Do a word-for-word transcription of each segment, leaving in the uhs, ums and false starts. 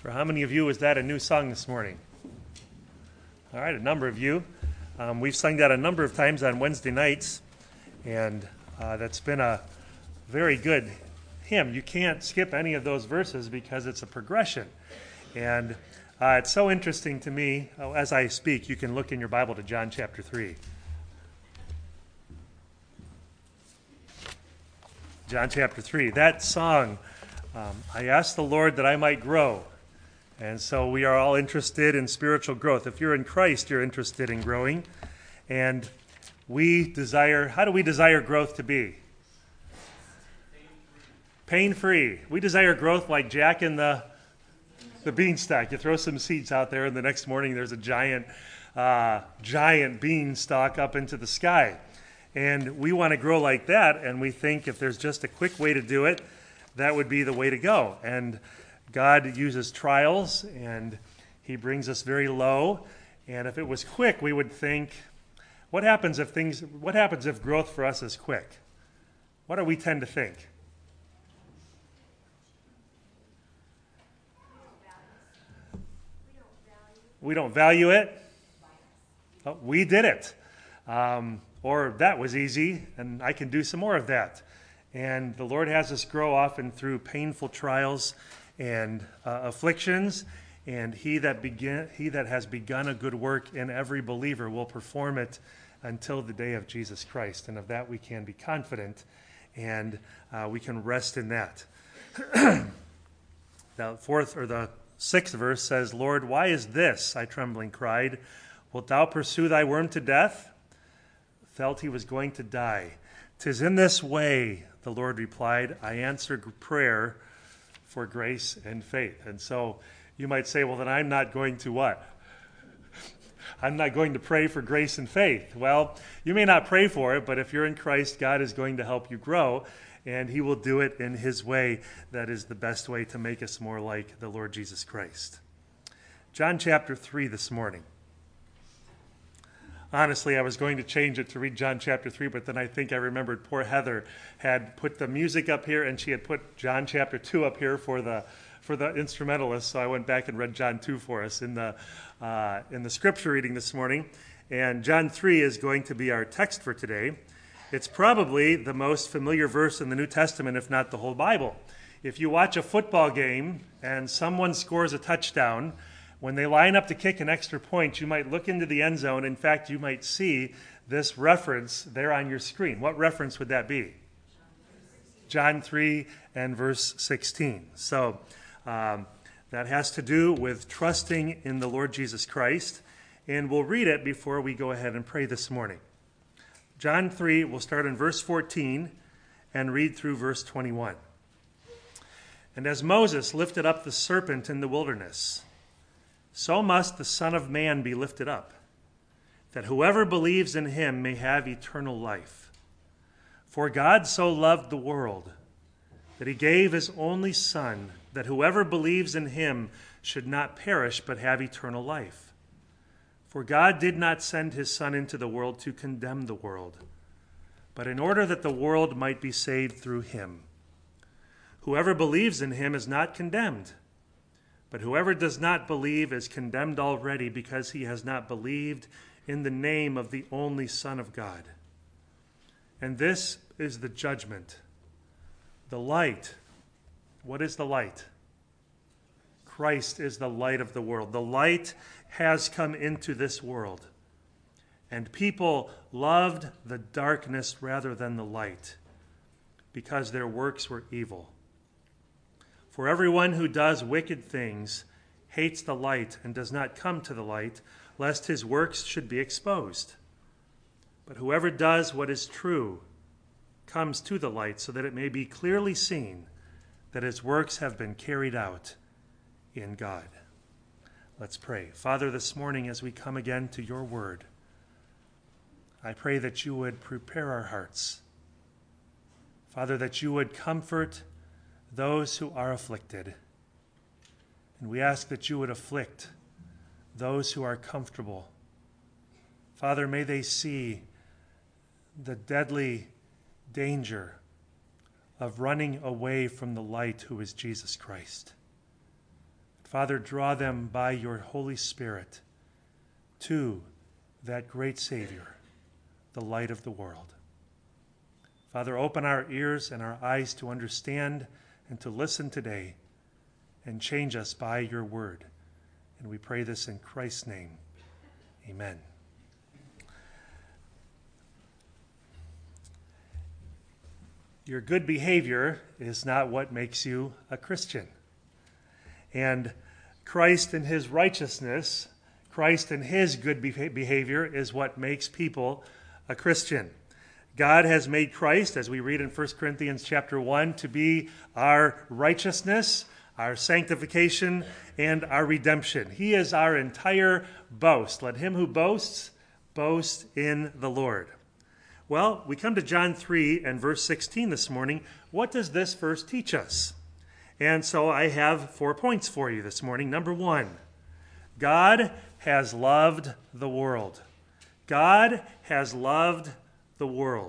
For how many of you is that a new song this morning? All right, a number of you. Um, we've sung that a number of times on Wednesday nights, and uh, that's been a very good hymn. You can't skip any of those verses because it's a progression. And uh, it's so interesting to me, uh, as I speak, you can look in your Bible to John chapter three. John chapter three. That song, um, I asked the Lord that I might grow. And so we are all interested in spiritual growth. If you're in Christ, you're interested in growing. And we desire, how do we desire growth to be? Pain-free. We desire growth like Jack in the, the beanstalk. You throw some seeds out there, and the next morning there's a giant, uh, giant beanstalk up into the sky. And we want to grow like that, and we think if there's just a quick way to do it, that would be the way to go. And God uses trials, and he brings us very low. And if it was quick, we would think, what happens if things, what happens if growth for us is quick? What do we tend to think? We don't value it. Oh, we did it. Um, or that was easy, and I can do some more of that. And the Lord has us grow often through painful trials and uh, afflictions, and he that begin he that has begun a good work in every believer will perform it until the day of Jesus Christ. And of that we can be confident, and uh, we can rest in that. The fourth or the sixth verse says, "Lord, why is this?" I trembling cried. "Wilt thou pursue thy worm to death?" Felt he was going to die. "'Tis in this way," the Lord replied, "I answer prayer for grace and faith." And so you might say, well, then I'm not going to what? I'm not going to pray for grace and faith. Well, you may not pray for it, but if you're in Christ, God is going to help you grow, and he will do it in his way. That is the best way to make us more like the Lord Jesus Christ. John chapter three this morning. Honestly, I was going to change it to read John chapter three, but then I think I remembered poor Heather had put the music up here, and she had put John chapter two up here for the for the instrumentalists. So I went back and read John two for us in the uh, in the scripture reading this morning. And John three is going to be our text for today. It's probably the most familiar verse in the New Testament, if not the whole Bible. If you watch a football game and someone scores a touchdown, when they line up to kick an extra point, you might look into the end zone. In fact, you might see this reference there on your screen. What reference would that be? John three and verse sixteen. So um, that has to do with trusting in the Lord Jesus Christ. And we'll read it before we go ahead and pray this morning. John three, we'll start in verse fourteen and read through verse twenty-one. "And as Moses lifted up the serpent in the wilderness, so must the Son of Man be lifted up, that whoever believes in him may have eternal life. For God so loved the world that he gave his only Son, that whoever believes in him should not perish but have eternal life. For God did not send his Son into the world to condemn the world, but in order that the world might be saved through him. Whoever believes in him is not condemned, but whoever does not believe is condemned already, because he has not believed in the name of the only Son of God. And this is the judgment. The light. What is the light? Christ is the light of the world. The light has come into this world, and people loved the darkness rather than the light, because their works were evil. For everyone who does wicked things hates the light and does not come to the light, lest his works should be exposed. But whoever does what is true comes to the light, so that it may be clearly seen that his works have been carried out in God." Let's pray. Father, this morning as we come again to your word, I pray that you would prepare our hearts. Father, that you would comfort those who are afflicted. And we ask that you would afflict those who are comfortable. Father, may they see the deadly danger of running away from the light who is Jesus Christ. Father, draw them by your Holy Spirit to that great Savior, the light of the world. Father, open our ears and our eyes to understand and to listen today, and change us by your word. And we pray this in Christ's name. Amen. Your good behavior is not what makes you a Christian. And Christ in his righteousness, Christ in his good behavior is what makes people a Christian. God has made Christ, as we read in First Corinthians chapter one, to be our righteousness, our sanctification, and our redemption. He is our entire boast. Let him who boasts, boast in the Lord. Well, we come to John three and verse sixteen this morning. What does this verse teach us? And so I have four points for you this morning. Number one, God has loved the world. God has loved the world.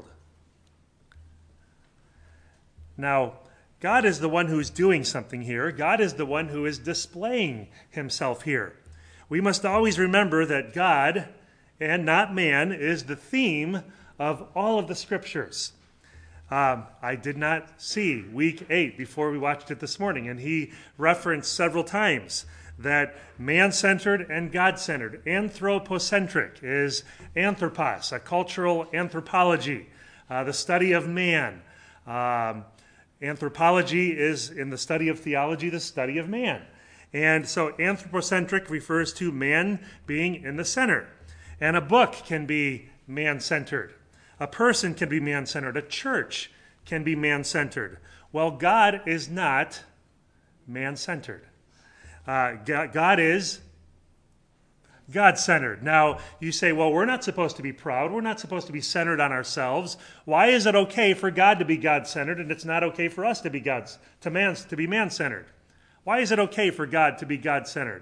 Now, God is the one who's doing something here. God is the one who is displaying himself here. We must always remember that God, and not man, is the theme of all of the scriptures. Um, I did not see week eight before we watched it this morning, and he referenced several times that man-centered and God-centered, anthropocentric, is anthropos, a cultural anthropology, uh, the study of man. Um, anthropology is, in the study of theology, the study of man. And so anthropocentric refers to man being in the center. And a book can be man-centered. A person can be man-centered. A church can be man-centered. Well, God is not man-centered. Uh, God is God-centered. Now, you say, well, we're not supposed to be proud. We're not supposed to be centered on ourselves. Why is it okay for God to be God-centered and it's not okay for us to be God, to man, to be man-centered? Why is it okay for God to be God-centered?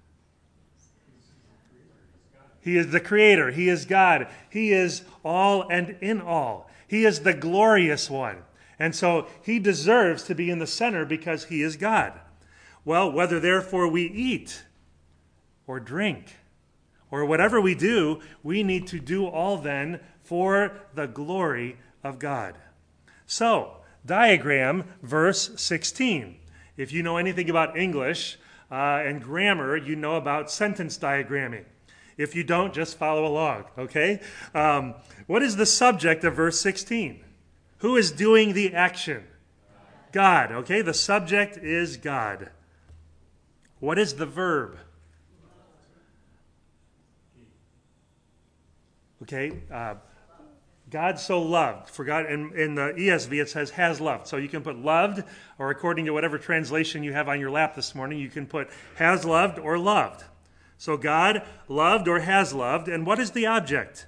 He is the creator. He is God. He is all and in all. He is the glorious one. And so he deserves to be in the center because he is God. Well, whether therefore we eat or drink or whatever we do, we need to do all then for the glory of God. So, diagram verse sixteen. If you know anything about English uh, and grammar, you know about sentence diagramming. If you don't, just follow along, okay? Um, what is the subject of verse sixteen? Who is doing the action? God, okay? The subject is God. What is the verb? Okay, uh, God so loved. For God, in, in the E S V it says has loved. So you can put loved, or according to whatever translation you have on your lap this morning, you can put has loved or loved. So God loved or has loved. And what is the object?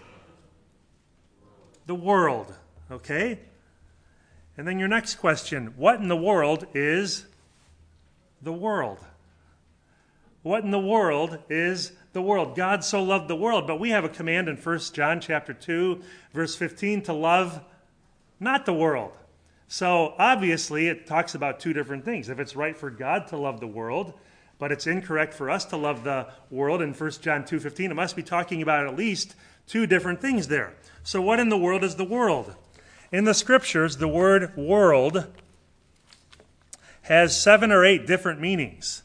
The world. Okay? And then your next question, what in the world is the world? What in the world is the world? God so loved the world, but we have a command in First John chapter two, verse fifteen, to love not the world. So obviously it talks about two different things. If it's right for God to love the world, but it's incorrect for us to love the world in First John two fifteen, it must be talking about at least two different things there. So what in the world is the world? In the scriptures, the word world has seven or eight different meanings.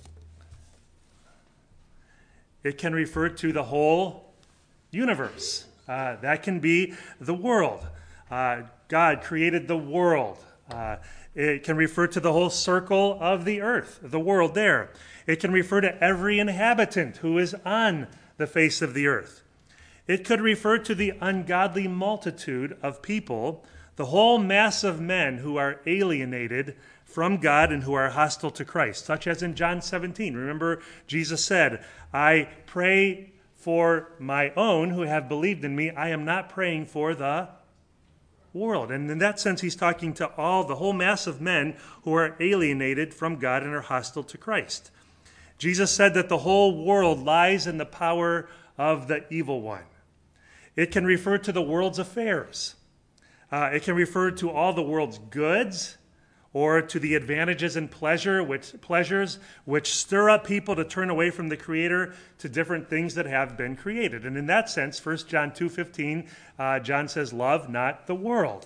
It can refer to the whole universe. Uh, that can be the world. Uh, God created the world. Uh, it can refer to the whole circle of the earth, the world there. It can refer to every inhabitant who is on the face of the earth. It could refer to the ungodly multitude of people, the whole mass of men who are alienated from God and who are hostile to Christ, such as in John seventeen. Remember, Jesus said, I pray for my own who have believed in me. I am not praying for the world. And in that sense, he's talking to all, the whole mass of men who are alienated from God and are hostile to Christ. Jesus said that the whole world lies in the power of the evil one. It can refer to the world's affairs. Uh, it can refer to all the world's goods or to the advantages and pleasure, which, pleasures which stir up people to turn away from the Creator to different things that have been created. And in that sense, First John two fifteen, uh, John says, love not the world.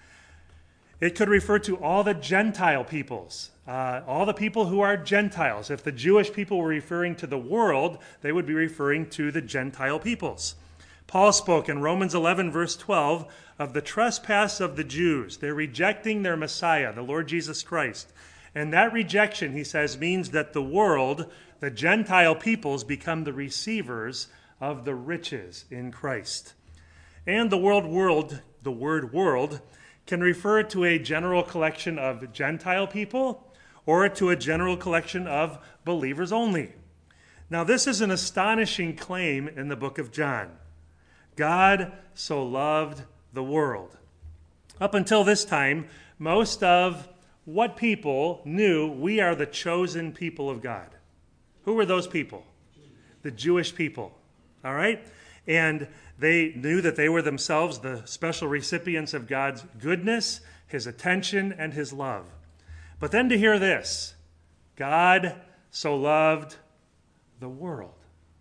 It could refer to all the Gentile peoples, uh, all the people who are Gentiles. If the Jewish people were referring to the world, they would be referring to the Gentile peoples. Paul spoke in Romans eleven, verse twelve, of the trespass of the Jews. They're rejecting their Messiah, the Lord Jesus Christ. And that rejection, he says, means that the world, the Gentile peoples, become the receivers of the riches in Christ. And the word world, the word world, can refer to a general collection of Gentile people or to a general collection of believers only. Now, this is an astonishing claim in the book of John. God so loved the world. Up until this time, most of what people knew we are the chosen people of God. Who were those people? The Jewish people. All right? And they knew that they were themselves the special recipients of God's goodness, his attention, and his love. But then to hear this, God so loved the world.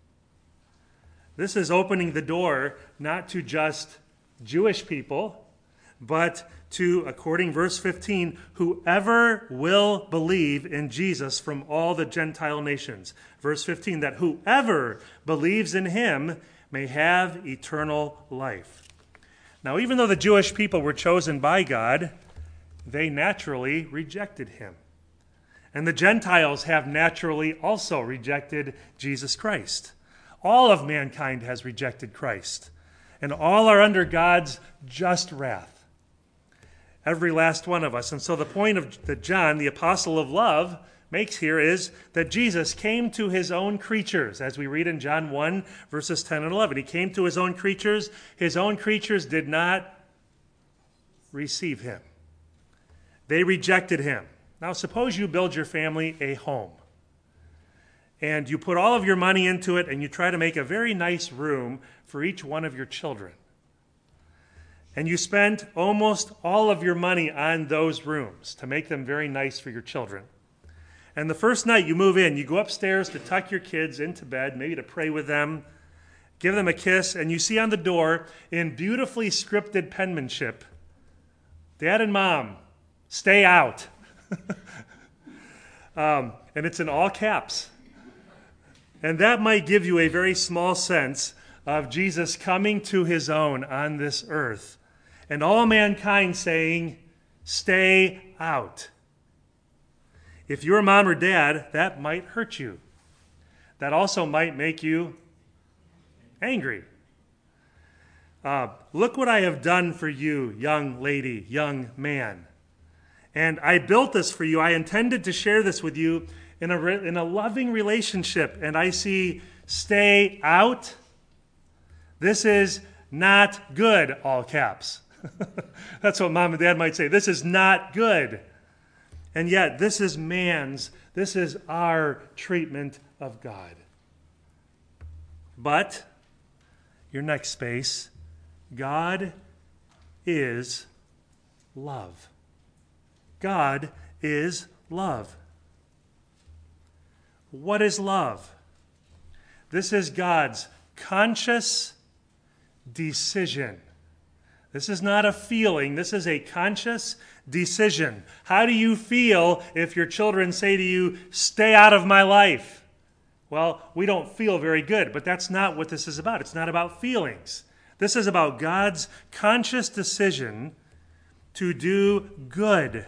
This is opening the door not to just Jewish people, but to, according verse fifteen, whoever will believe in Jesus from all the Gentile nations. Verse fifteen, that whoever believes in him may have eternal life. Now, even though the Jewish people were chosen by God, they naturally rejected him. And the Gentiles have naturally also rejected Jesus Christ. All of mankind has rejected Christ, and all are under God's just wrath. Every last one of us. And so the point of that John, the apostle of love, makes here is that Jesus came to his own creatures, as we read in John one, verses ten and eleven. He came to his own creatures. His own creatures did not receive him. They rejected him. Now, suppose you build your family a home, and you put all of your money into it, and you try to make a very nice room for each one of your children. And you spent almost all of your money on those rooms to make them very nice for your children. And the first night you move in, you go upstairs to tuck your kids into bed, maybe to pray with them, give them a kiss, and you see on the door, in beautifully scripted penmanship, Dad and Mom, stay out. um, and it's in all caps. And that might give you a very small sense of Jesus coming to his own on this earth, and all mankind saying, stay out. If you're a mom or dad, that might hurt you. That also might make you angry. Uh, look what I have done for you, young lady, young man. And I built this for you. I intended to share this with you in a, in a loving relationship. And I see, stay out. This is not good, all caps. That's what mom and dad might say. This is not good. And yet, this is man's, this is our treatment of God. But, your next space, God is love. God is love. What is love? This is God's conscious decision. This is not a feeling. This is a conscious decision. How do you feel if your children say to you, stay out of my life? Well, we don't feel very good, but that's not what this is about. It's not about feelings. This is about God's conscious decision to do good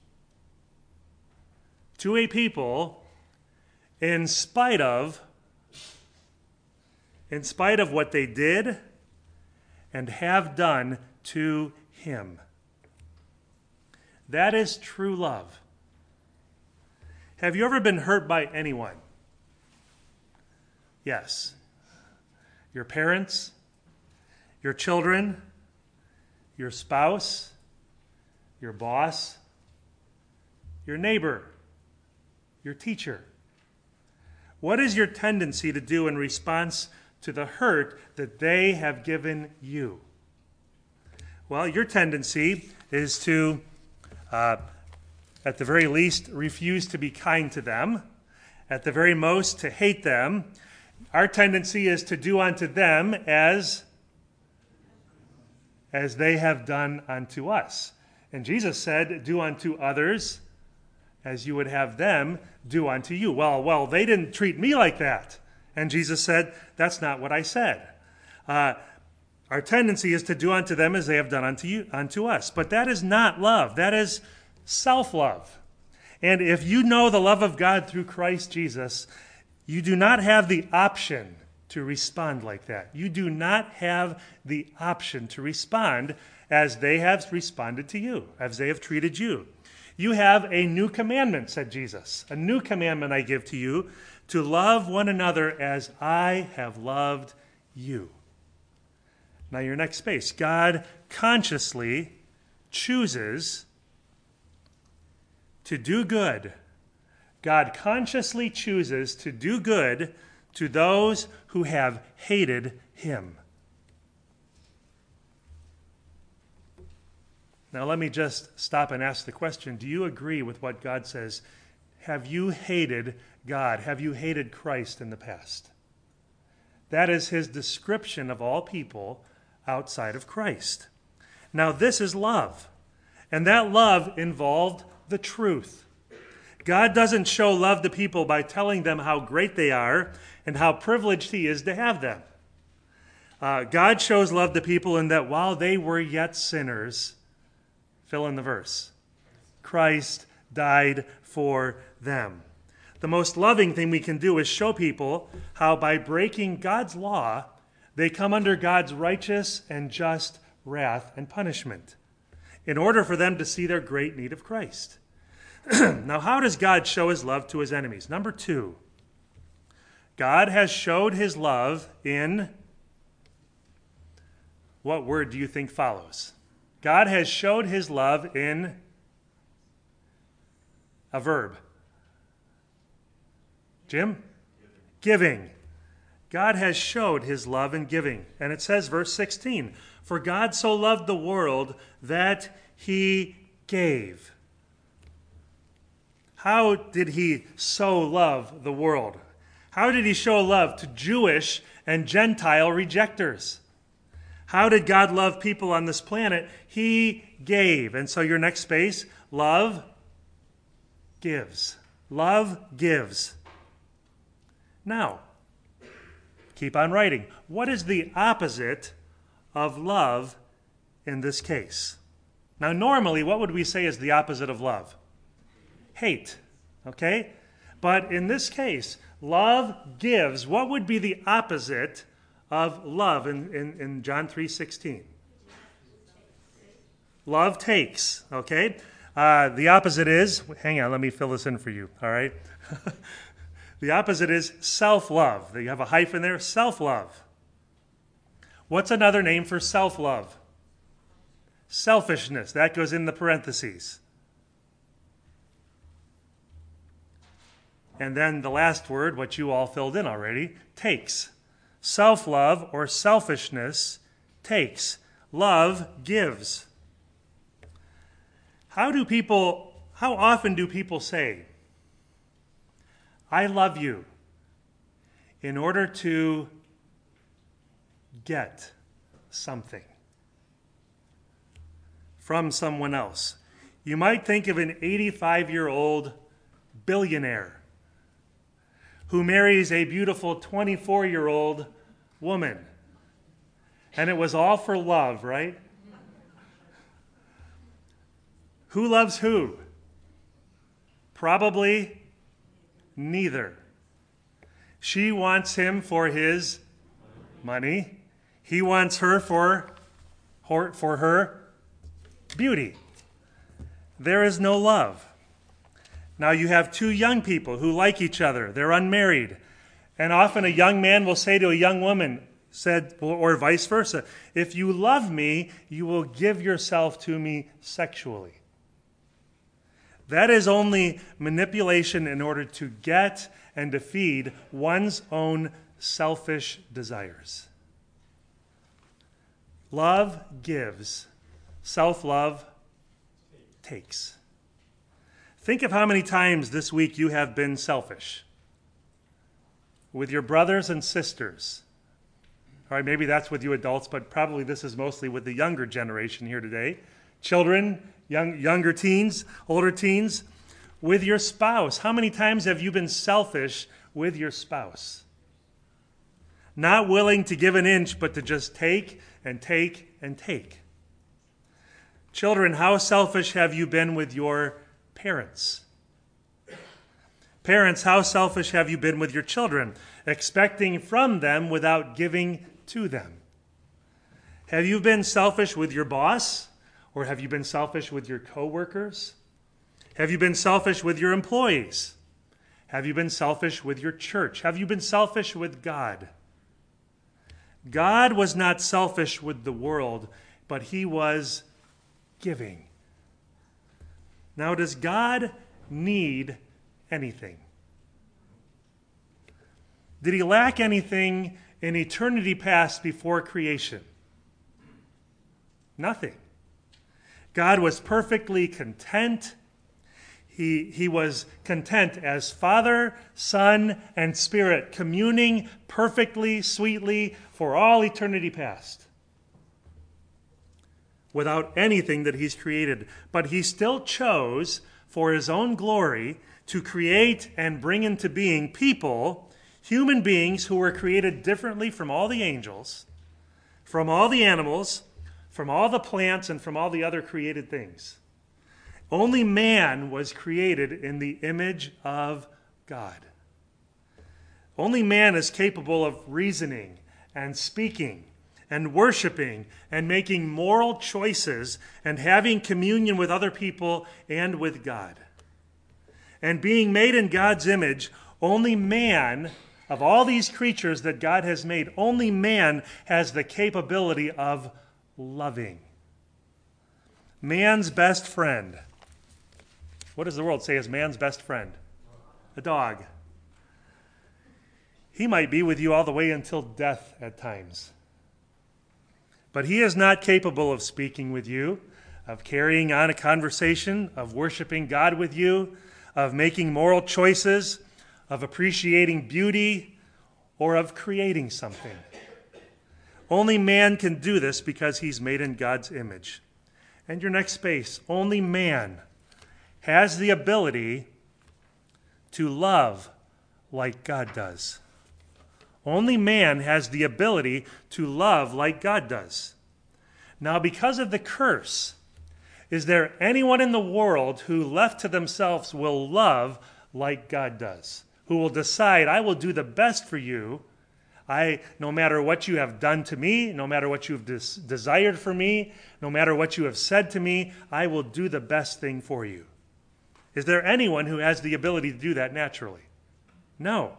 to a people in spite of, in spite of what they did and have done to him. That is true love. Have you ever been hurt by anyone? Yes. Your parents, your children, your spouse, your boss, your neighbor, your teacher. What is your tendency to do in response to the hurt that they have given you? Well, your tendency is to uh, at the very least, refuse to be kind to them, at the very most, to hate them. Our tendency is to do unto them as, as they have done unto us. And Jesus said, do unto others as you would have them do unto you. Well, well, they didn't treat me like that. And Jesus said, that's not what I said. Uh, our tendency is to do unto them as they have done unto you, unto us. But that is not love. That is self-love. And if you know the love of God through Christ Jesus, you do not have the option to respond like that. You do not have the option to respond as they have responded to you, as they have treated you. You have a new commandment, said Jesus. A new commandment I give to you, to love one another as I have loved you. Now your next space. God consciously chooses to do good. God consciously chooses to do good to those who have hated him. Now let me just stop and ask the question, do you agree with what God says? Have you hated God? Have you hated Christ in the past? That is his description of all people outside of Christ. Now this is love, and that love involved the truth. God doesn't show love to people by telling them how great they are and how privileged he is to have them. Uh, God shows love to people in that while they were yet sinners, fill in the verse, Christ died for them. The most loving thing we can do is show people how by breaking God's law, they come under God's righteous and just wrath and punishment in order for them to see their great need of Christ. Now, how does God show his love to his enemies? Number two, God has showed his love in, what word do you think follows? God has showed his love in a verb. Jim? Giving. God has showed his love in giving. And it says, verse sixteen, for God so loved the world that he gave. How did he so love the world? How did he show love to Jewish and Gentile rejectors? How did God love people on this planet? He gave. And so your next space, love gives. Love gives. Now, keep on writing. What is the opposite of love in this case? Now, normally, what would we say is the opposite of love? Hate. Okay? But in this case, love gives. What would be the opposite of love in, in, in John three sixteen? Love takes. Okay? Uh, the opposite is, hang on, let me fill this in for you. All right? The opposite is self-love. You have a hyphen there, self-love. What's another name for self-love? Selfishness. That goes in the parentheses. And then the last word, what you all filled in already, takes. Self-love or selfishness takes. Love gives. How do people, how often do people say, I love you, in order to get something from someone else? You might think of an eighty-five-year-old billionaire who marries a beautiful twenty-four-year-old woman. And it was all for love, right? Who loves who? Probably neither. She wants him for his money. He wants her for, for her beauty. There is no love. Now you have two young people who like each other. They're unmarried. And often a young man will say to a young woman, said, or vice versa, if you love me, you will give yourself to me sexually. That is only manipulation in order to get and to feed one's own selfish desires. Love gives. Self-love takes. Think of how many times this week you have been selfish with your brothers and sisters. All right, maybe that's with you adults, but probably this is mostly with the younger generation here today. Children, young, younger teens, older teens, with your spouse. How many times have you been selfish with your spouse? Not willing to give an inch, but to just take and take and take. Children, how selfish have you been with your parents? Parents, how selfish have you been with your children, expecting from them without giving to them? Have you been selfish with your boss, or have you been selfish with your coworkers? Have you been selfish with your employees? Have you been selfish with your church? Have you been selfish with God? God was not selfish with the world, but he was giving. Now, does God need anything? Did he lack anything in eternity past before creation? Nothing. God was perfectly content. He, he was content as Father, Son, and Spirit, communing perfectly, sweetly for all eternity past, without anything that he's created. But he still chose, for his own glory, to create and bring into being people, human beings who were created differently from all the angels, from all the animals, from all the plants, and from all the other created things. Only man was created in the image of God. Only man is capable of reasoning and speaking and worshiping and making moral choices and having communion with other people and with God. And being made in God's image, only man, of all these creatures that God has made, only man has the capability of loving. Man's best friend. What does the world say is man's best friend? A dog. He might be with you all the way until death at times. But he is not capable of speaking with you, of carrying on a conversation, of worshiping God with you, of making moral choices, of appreciating beauty, or of creating something. Only man can do this because he's made in God's image. And your next space, only man has the ability to love like God does. Only man has the ability to love like God does. Now, because of the curse, is there anyone in the world who, left to themselves, will love like God does? Who will decide, I will do the best for you. I, no matter what you have done to me, no matter what you have des- desired for me, no matter what you have said to me, I will do the best thing for you. Is there anyone who has the ability to do that naturally? No.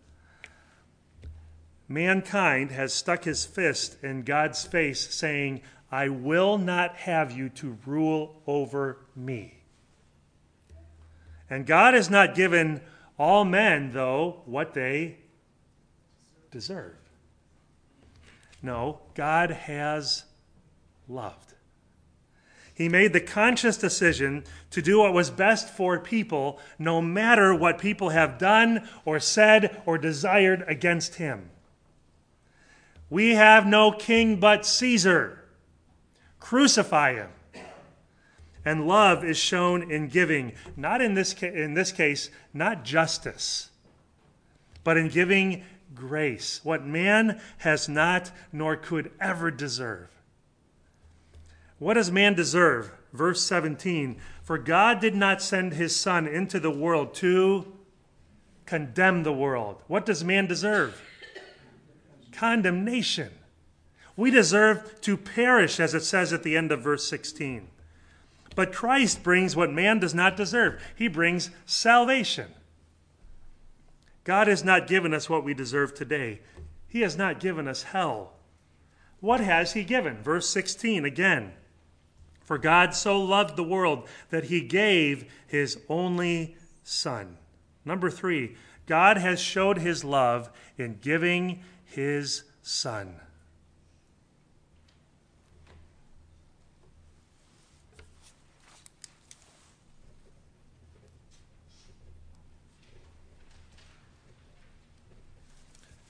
Mankind has stuck his fist in God's face, saying, I will not have you to rule over me. And God has not given all men, though, what they deserve. No, God has loved. He made the conscious decision to do what was best for people, no matter what people have done or said or desired against him. We have no king but Caesar. Crucify him. And love is shown in giving, not in this, ca- in this case, not justice, but in giving grace, what man has not nor could ever deserve. What does man deserve? Verse seventeen, for God did not send his Son into the world to condemn the world. What does man deserve? Condemnation. We deserve to perish, as it says at the end of verse sixteen. But Christ brings what man does not deserve. He brings salvation. God has not given us what we deserve today. He has not given us hell. What has he given? Verse sixteen again. For God so loved the world that he gave his only Son. Number three, God has showed his love in giving his Son.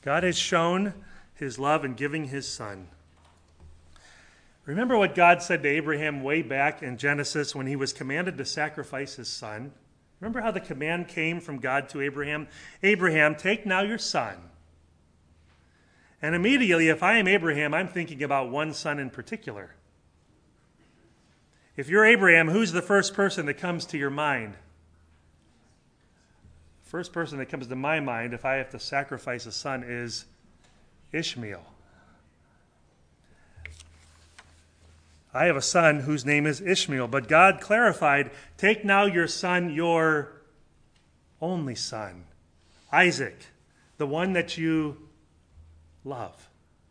God has shown his love in giving his son. Remember what God said to Abraham way back in Genesis when he was commanded to sacrifice his son? Remember how the command came from God to Abraham? Abraham, take now your son. And immediately, if I am Abraham, I'm thinking about one son in particular. If you're Abraham, who's the first person that comes to your mind? The first person that comes to my mind, if I have to sacrifice a son, is Ishmael. I have a son whose name is Ishmael, but God clarified, take now your son, your only son, Isaac, the one that you love.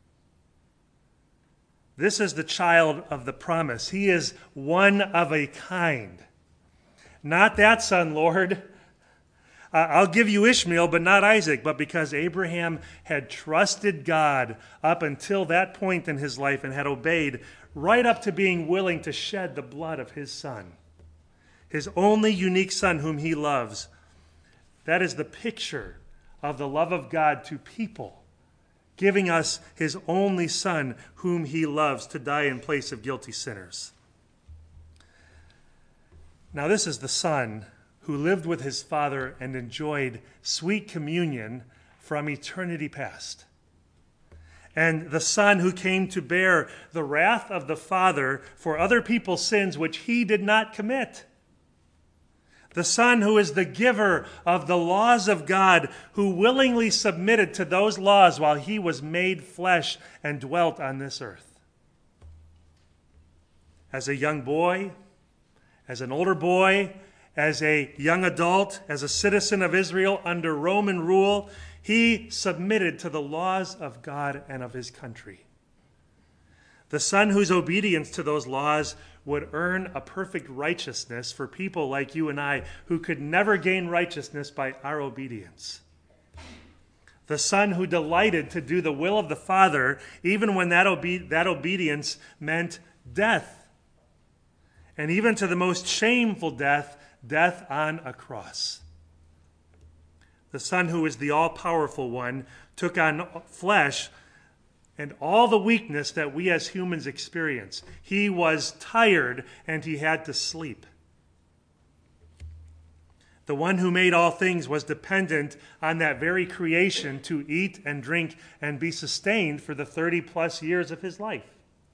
This is the child of the promise. He is one of a kind. Not that son, Lord. Uh, I'll give you Ishmael, but not Isaac. But because Abraham had trusted God up until that point in his life and had obeyed, right up to being willing to shed the blood of his son, his only unique son whom he loves. That is the picture of the love of God to people, giving us his only son whom he loves to die in place of guilty sinners. Now this is the son who lived with his father and enjoyed sweet communion from eternity past. And the son who came to bear the wrath of the Father for other people's sins which he did not commit. The son who is the giver of the laws of God, who willingly submitted to those laws while he was made flesh and dwelt on this earth. As a young boy, as an older boy, as a young adult, as a citizen of Israel under Roman rule, he submitted to the laws of God and of his country. The son whose obedience to those laws would earn a perfect righteousness for people like you and I who could never gain righteousness by our obedience. The son who delighted to do the will of the Father even when that, obe- that obedience meant death. And even to the most shameful death, death on a cross. The Son who is the all-powerful one took on flesh and all the weakness that we as humans experience. He was tired and he had to sleep. The one who made all things was dependent on that very creation to eat and drink and be sustained for the thirty plus years of his life.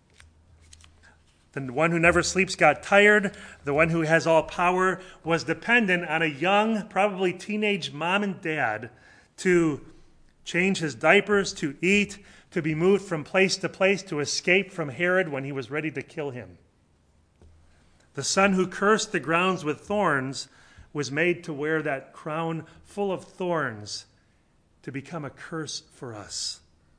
The one who never sleeps got tired. The one who has all power was dependent on a young, probably teenage mom and dad to change his diapers, to eat, to be moved from place to place, to escape from Herod when he was ready to kill him. The son who cursed the grounds with thorns was made to wear that crown full of thorns to become a curse for us.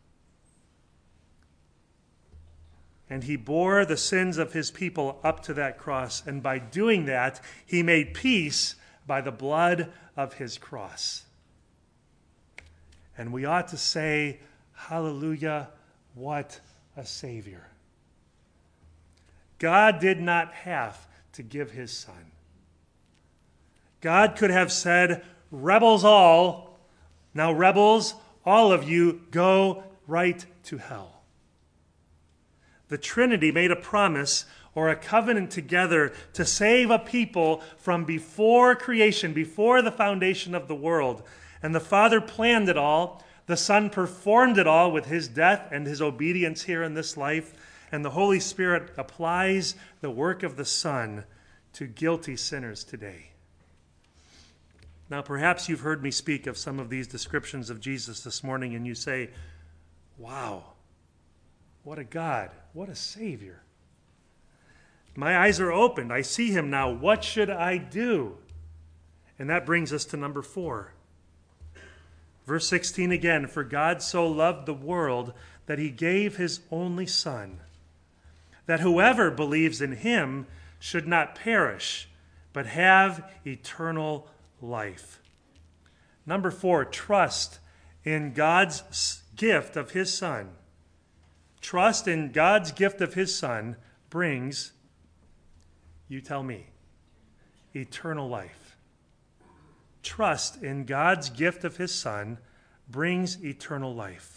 And he bore the sins of his people up to that cross. And by doing that, he made peace by the blood of his cross. And we ought to say, hallelujah, what a Savior. God did not have to give his son. God could have said, rebels all, now rebels, all of you, go right to hell. The Trinity made a promise or a covenant together to save a people from before creation, before the foundation of the world. And the Father planned it all. The Son performed it all with his death and his obedience here in this life. And the Holy Spirit applies the work of the Son to guilty sinners today. Now, perhaps you've heard me speak of some of these descriptions of Jesus this morning, and you say, wow, what a God, what a Savior. My eyes are opened. I see him now. What should I do? And that brings us to number four. Verse sixteen again, for God so loved the world that he gave his only Son, that whoever believes in him should not perish, but have eternal life. Number four, trust in God's gift of his Son. Trust in God's gift of his Son brings, you tell me, eternal life. Trust in God's gift of his Son brings eternal life.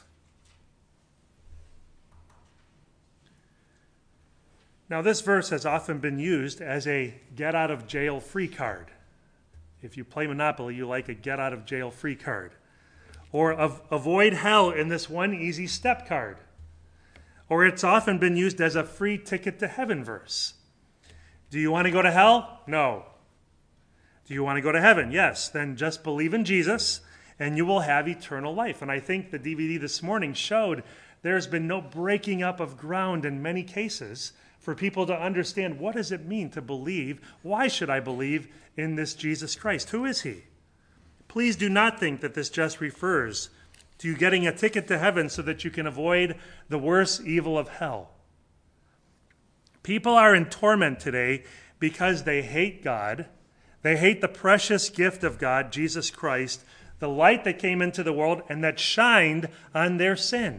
Now, this verse has often been used as a get-out-of-jail-free card. If you play Monopoly, you like a get-out-of-jail-free card. Or av- avoid hell in this one easy step card. Or it's often been used as a free ticket to heaven verse. Do you want to go to hell? No. Do you want to go to heaven? Yes. Then just believe in Jesus and you will have eternal life. And I think the D V D this morning showed there's been no breaking up of ground in many cases for people to understand, what does it mean to believe? Why should I believe in this Jesus Christ? Who is he? Please do not think that this just refers to you getting a ticket to heaven so that you can avoid the worst evil of hell. People are in torment today because they hate God. They hate the precious gift of God, Jesus Christ, the light that came into the world and that shined on their sin.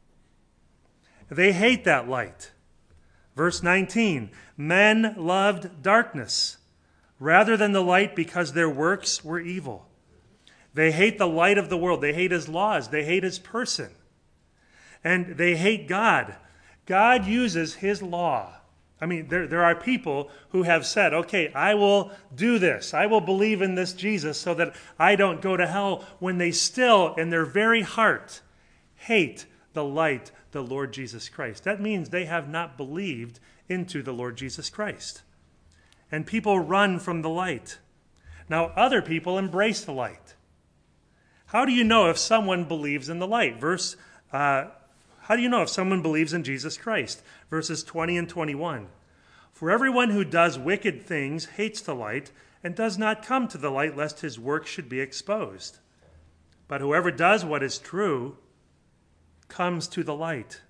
They hate that light. Verse nineteen, men loved darkness rather than the light because their works were evil. They hate the light of the world. They hate his laws. They hate his person. And they hate God. God uses his law. I mean, there, there are people who have said, okay, I will do this. I will believe in this Jesus so that I don't go to hell, when they still, in their very heart, hate the light, the Lord Jesus Christ. That means they have not believed into the Lord Jesus Christ. And people run from the light. Now, other people embrace the light. How do you know if someone believes in the light? Verse, uh, how do you know if someone believes in Jesus Christ? Verses twenty and twenty-one. For everyone who does wicked things hates the light and does not come to the light, lest his work should be exposed. But whoever does what is true comes to the light.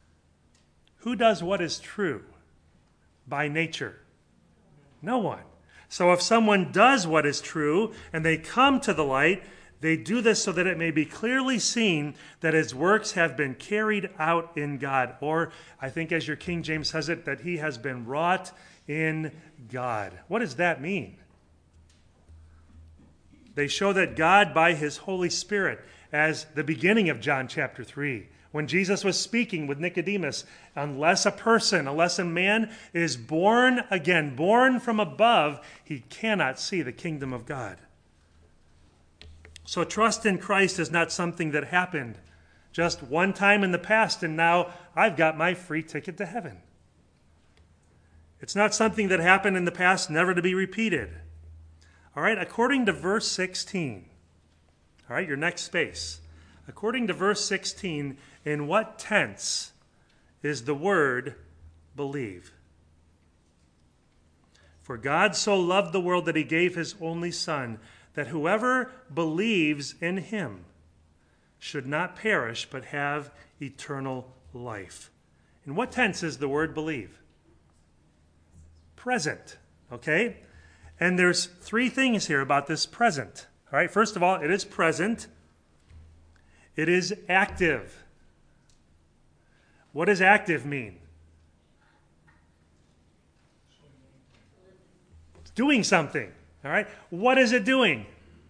Who does what is true by nature? No one. So if someone does what is true and they come to the light, they do this so that it may be clearly seen that his works have been carried out in God. Or, I think as your King James says it, that he has been wrought in God. What does that mean? They show that God, by his Holy Spirit, as the beginning of John chapter three, when Jesus was speaking with Nicodemus, unless a person, unless a man is born again, born from above, he cannot see the kingdom of God. So trust in Christ is not something that happened just one time in the past and now I've got my free ticket to heaven. It's not something that happened in the past, never to be repeated. All right, according to verse sixteen, all right, your next space. According to verse sixteen, in what tense is the word believe? For God so loved the world that he gave his only Son, that whoever believes in him should not perish but have eternal life. In what tense is the word believe? Present, okay? And there's three things here about this present. All right, first of all, it is present. It is active. What does active mean? It's doing something. All right, what is it doing?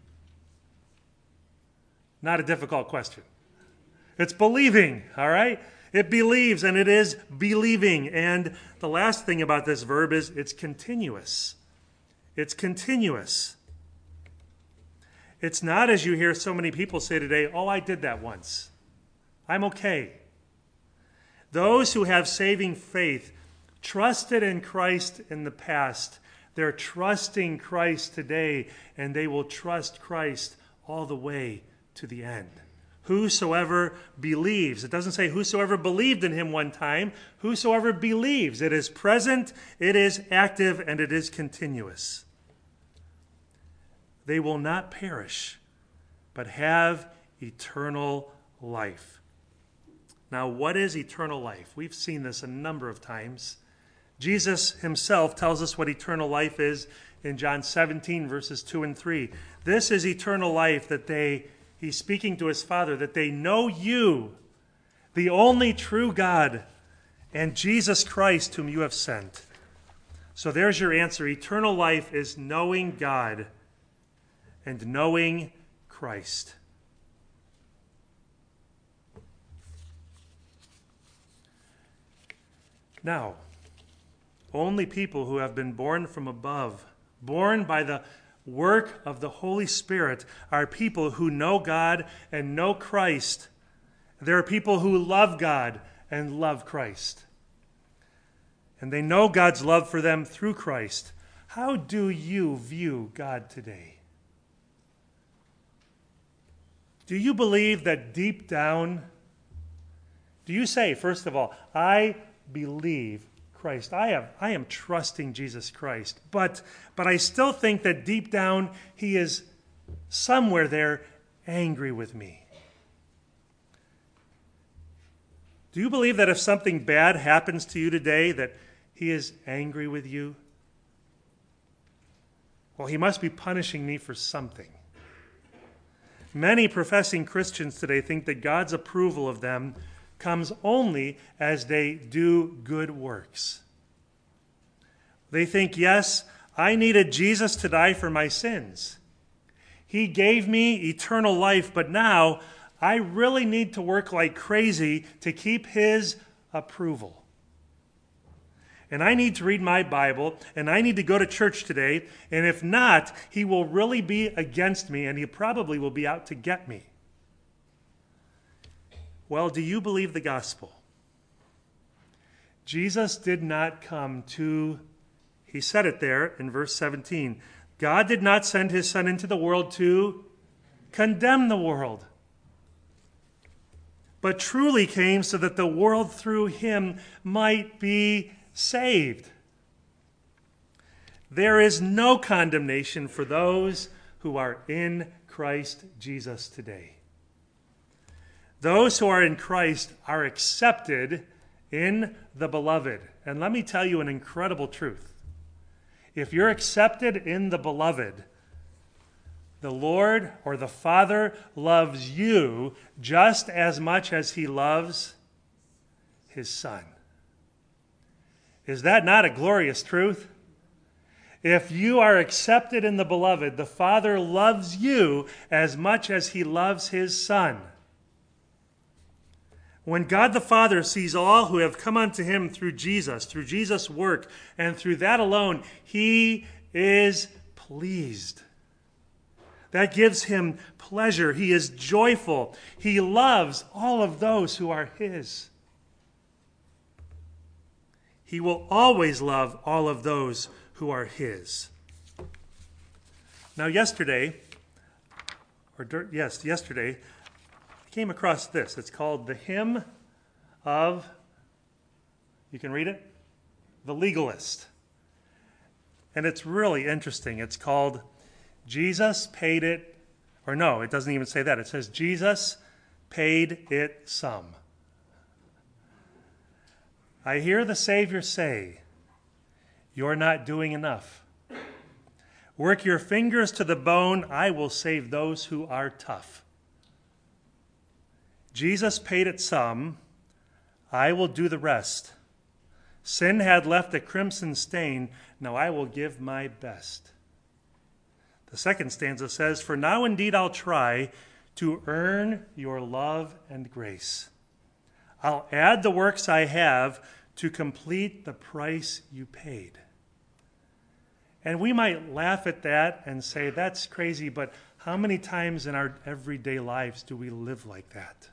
Not a difficult question. It's believing, all right? It believes, and it is believing. And the last thing about this verb is it's continuous. It's continuous. It's not, as you hear so many people say today, oh, I did that once. I'm okay. Those who have saving faith trusted in Christ in the past. They're trusting Christ today, and they will trust Christ all the way to the end. Whosoever believes. It doesn't say whosoever believed in him one time. Whosoever believes. It is present, it is active, and it is continuous. They will not perish, but have eternal life. Now, what is eternal life? We've seen this a number of times. Jesus himself tells us what eternal life is in John seventeen, verses two and three. This is eternal life, that they, he's speaking to his Father, that they know you, the only true God, and Jesus Christ, whom you have sent. So there's your answer. Eternal life is knowing God and knowing Christ. Now, only people who have been born from above, born by the work of the Holy Spirit, are people who know God and know Christ. There are people who love God and love Christ. And they know God's love for them through Christ. How do you view God today? Do you believe that deep down, do you say, first of all, I believe Christ. I have, I am trusting Jesus Christ. But, but I still think that deep down, he is somewhere there angry with me. Do you believe that if something bad happens to you today, that he is angry with you? Well, he must be punishing me for something. Many professing Christians today think that God's approval of them comes only as they do good works. They think, yes, I needed Jesus to die for my sins. He gave me eternal life, but now I really need to work like crazy to keep his approval. And I need to read my Bible, and I need to go to church today, and if not, he will really be against me, and he probably will be out to get me. Well, do you believe the gospel? Jesus did not come to, he said it there in verse seventeen, God did not send his Son into the world to condemn the world, but truly came so that the world through him might be saved. There is no condemnation for those who are in Christ Jesus today. Those who are in Christ are accepted in the beloved. And let me tell you an incredible truth. If you're accepted in the beloved, the Lord or the Father loves you just as much as he loves his Son. Is that not a glorious truth? If you are accepted in the beloved, the Father loves you as much as he loves his Son. When God the Father sees all who have come unto him through Jesus, through Jesus' work, and through that alone, he is pleased. That gives him pleasure. He is joyful. He loves all of those who are his. He will always love all of those who are his. Now, yesterday, or yes, yesterday, came across this. It's called The Hymn of, you can read it, The Legalist. And it's really interesting. It's called Jesus Paid It, or no, it doesn't even say that. It says Jesus Paid It Some. I hear the Savior say, you're not doing enough. Work your fingers to the bone. I will save those who are tough. Jesus paid it some, I will do the rest. Sin had left a crimson stain, now I will give my best. The second stanza says, for now indeed I'll try to earn your love and grace. I'll add the works I have to complete the price you paid. And we might laugh at that and say, that's crazy, but how many times in our everyday lives do we live like that?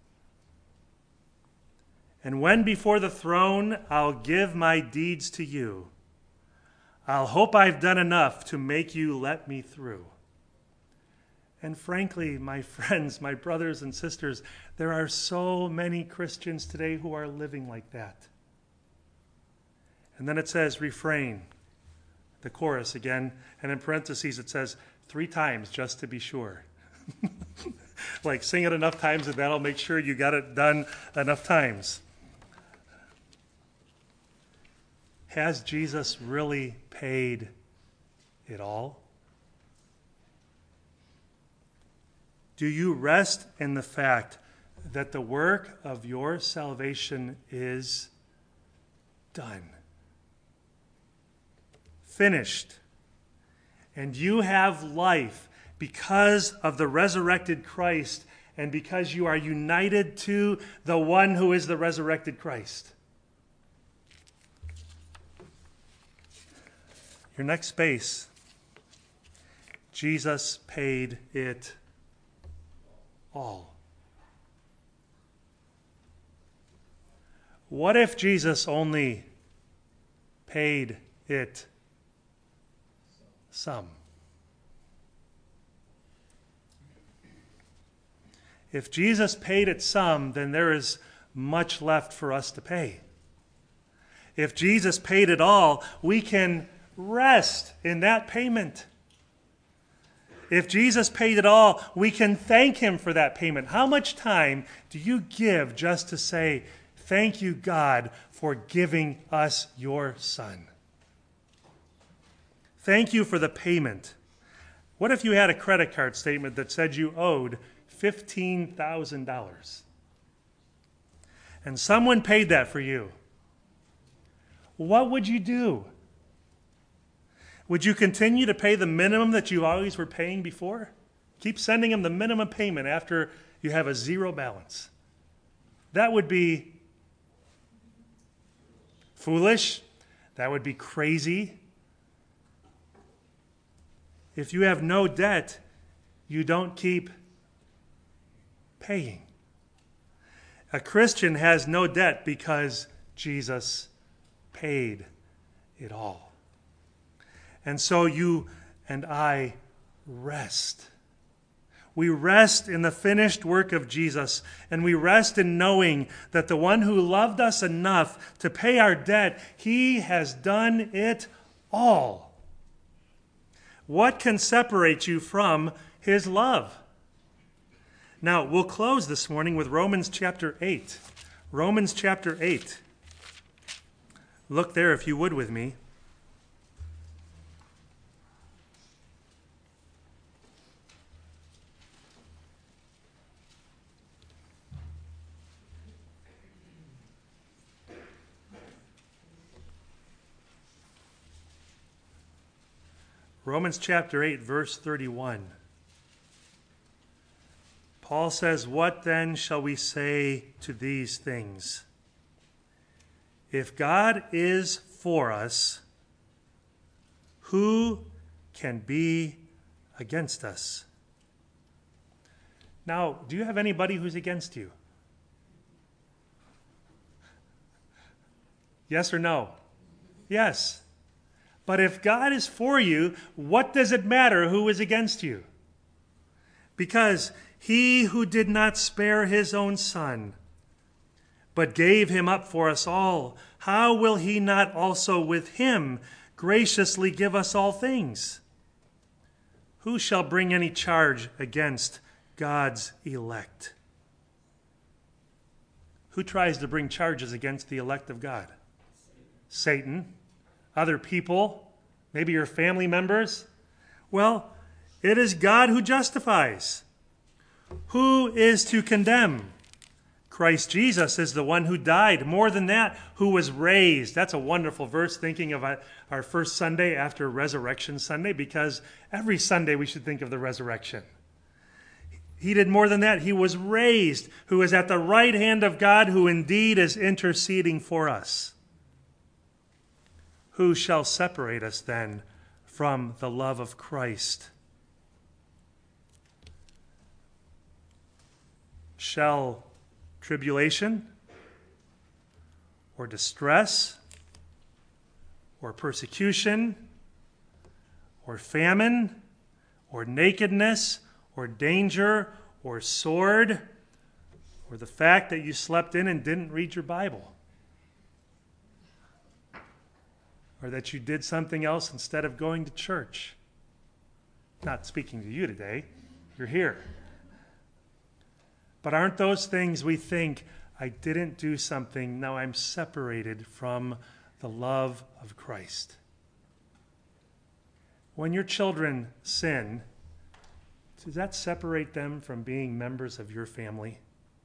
And when before the throne I'll give my deeds to you, I'll hope I've done enough to make you let me through. And frankly, my friends, my brothers and sisters, there are so many Christians today who are living like that. And then it says, refrain, the chorus again, and in parentheses it says, three times just to be sure. Like sing it enough times and that'll make sure you got it done enough times. Has Jesus really paid it all? Do you rest in the fact that the work of your salvation is done? Finished. And you have life because of the resurrected Christ and because you are united to the one who is the resurrected Christ. Your next space. Jesus paid it all. What if Jesus only paid it some? If Jesus paid it some, then there is much left for us to pay. If Jesus paid it all, we can rest in that payment. If Jesus paid it all, we can thank him for that payment. How much time do you give just to say, thank you, God, for giving us your Son? Thank you for the payment. What if you had a credit card statement that said you owed fifteen thousand dollars? And someone paid that for you. What would you do? Would you continue to pay the minimum that you always were paying before? Keep sending them the minimum payment after you have a zero balance. That would be foolish. That would be crazy. If you have no debt, you don't keep paying. A Christian has no debt because Jesus paid it all. And so you and I rest. We rest in the finished work of Jesus, and we rest in knowing that the one who loved us enough to pay our debt, he has done it all. What can separate you from his love? Now, we'll close this morning with Romans chapter eight. Romans chapter eight. Look there if you would with me. Romans chapter eight, verse thirty-one. Paul says, "What then shall we say to these things? If God is for us, who can be against us?" Now, do you have anybody who's against you? Yes or no? Yes. But if God is for you, what does it matter who is against you? Because he who did not spare his own Son, but gave him up for us all, how will he not also with him graciously give us all things? Who shall bring any charge against God's elect? Who tries to bring charges against the elect of God? Satan. Other people, maybe your family members. Well, it is God who justifies. Who is to condemn? Christ Jesus is the one who died. More than that, who was raised. That's a wonderful verse, thinking of our first Sunday after Resurrection Sunday, because every Sunday we should think of the resurrection. He did more than that. He was raised, who is at the right hand of God, who indeed is interceding for us. Who shall separate us then from the love of Christ? Shall tribulation or distress or persecution or famine or nakedness or danger or sword or the fact that you slept in and didn't read your Bible, or that you did something else instead of going to church? Not speaking to you today. You're here. But aren't those things we think, I didn't do something, now I'm separated from the love of Christ? When your children sin, does that separate them from being members of your family?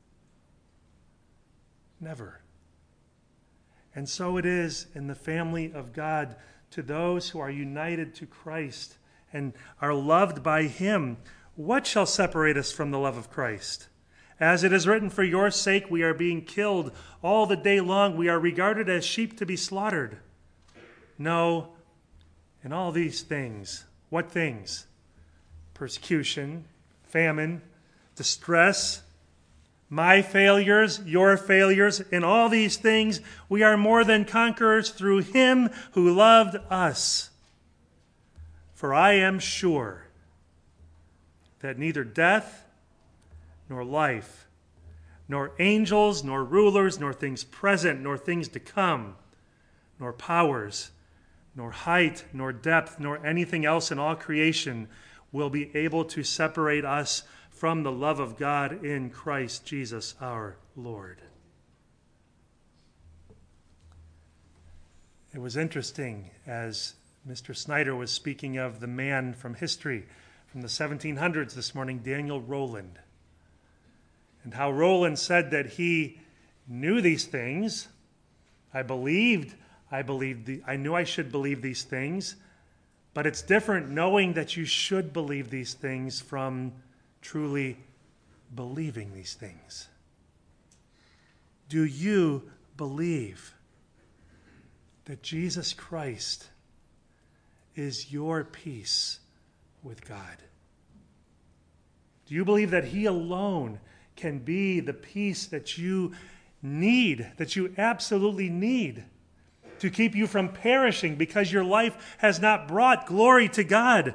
Never. And so it is in the family of God, to those who are united to Christ and are loved by him. What shall separate us from the love of Christ? As it is written, for your sake we are being killed all the day long. We are regarded as sheep to be slaughtered. No, And all these things, what things? Persecution, famine, distress, my failures, your failures, in all these things, we are more than conquerors through him who loved us. For I am sure that neither death, nor life, nor angels, nor rulers, nor things present, nor things to come, nor powers, nor height, nor depth, nor anything else in all creation will be able to separate us from the love of God in Christ Jesus our Lord. It was interesting as Mister Snyder was speaking of the man from history, from the seventeen hundreds this morning, Daniel Rowland, and how Rowland said that he knew these things. I believed, I believed, the, I knew I should believe these things, but it's different knowing that you should believe these things from truly believing these things. Do you believe that Jesus Christ is your peace with God? Do you believe that he alone can be the peace that you need, that you absolutely need to keep you from perishing because your life has not brought glory to God?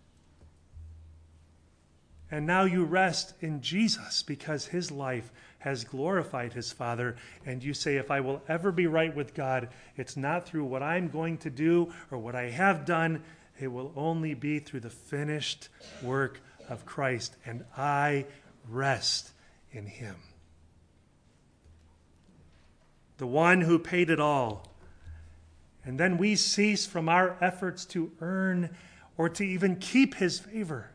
And now you rest in Jesus because his life has glorified his Father. And you say, if I will ever be right with God, it's not through what I'm going to do or what I have done. It will only be through the finished work of Christ. And I rest in him. The one who paid it all. And then we cease from our efforts to earn or to even keep his favor.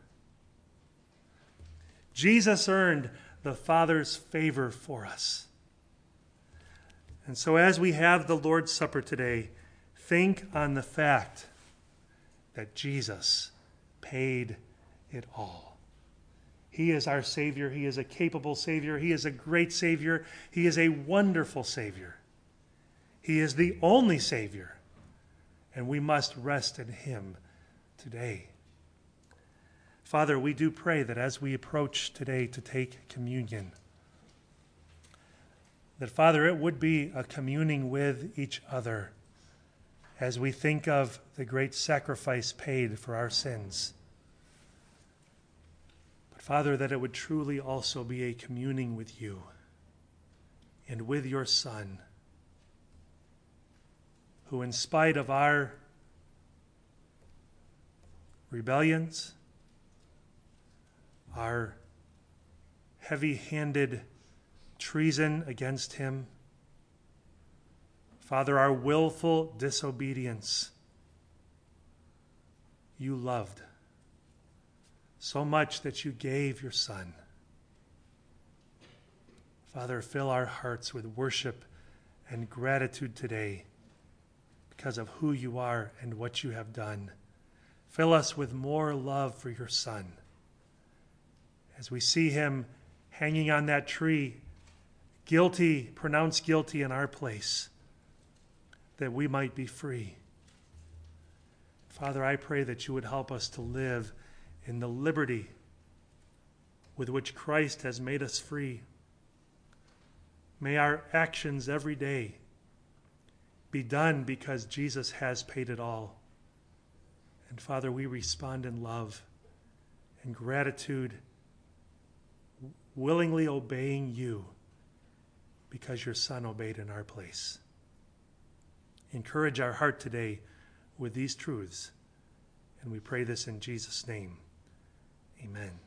Jesus earned the Father's favor for us. And so as we have the Lord's Supper today, think on the fact that Jesus paid it all. He is our Savior. He is a capable Savior. He is a great Savior. He is a wonderful Savior. He is the only Savior. And we must rest in him today. Father, we do pray that as we approach today to take communion, that, Father, it would be a communing with each other as we think of the great sacrifice paid for our sins. But, Father, that it would truly also be a communing with you and with your Son, who, in spite of our rebellions, our heavy-handed treason against him, Father, our willful disobedience, you loved so much that you gave your Son. Father, fill our hearts with worship and gratitude today because of who you are and what you have done. Fill us with more love for your Son. As we see him hanging on that tree, guilty, pronounced guilty in our place, that we might be free. Father, I pray that you would help us to live in the liberty with which Christ has made us free. May our actions every day be done because Jesus has paid it all. And Father, we respond in love and gratitude, willingly obeying you because your Son obeyed in our place. Encourage our heart today with these truths, and we pray this in Jesus' name. Amen.